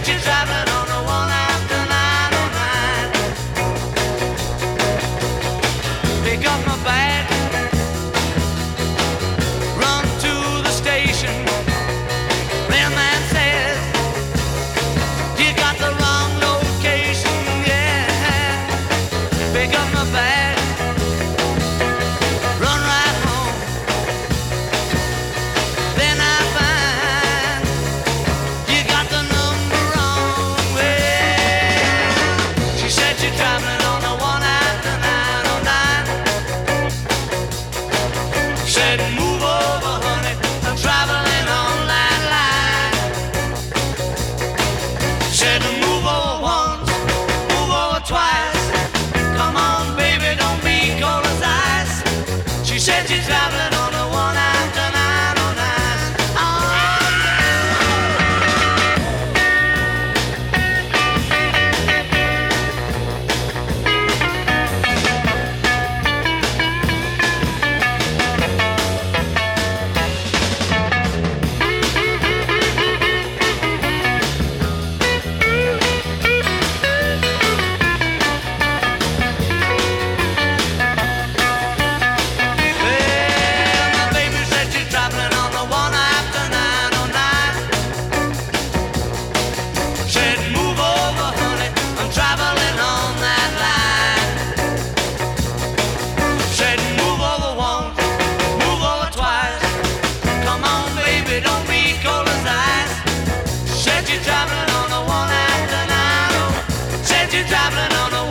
you're traveling on the one after 909. Pick up my bag, run to the station. Mailman says you got the wrong location. Yeah, pick up my bag, run right home. Then I find you got the number wrong. Well, she said you're traveling on the one after 909. Said move over, honey, I'm traveling on that line. Said move over once, move over twice. Come on, baby, don't be cold as ice. She said you're traveling on the one after 909. Oh, well, my baby said you're traveling on the one after 909. Said move over, honey, I'm traveling on that line. Said move over once, move over twice. Come on, baby, don't be cold as ice. Said you're traveling on the one after 909. Said you're traveling on the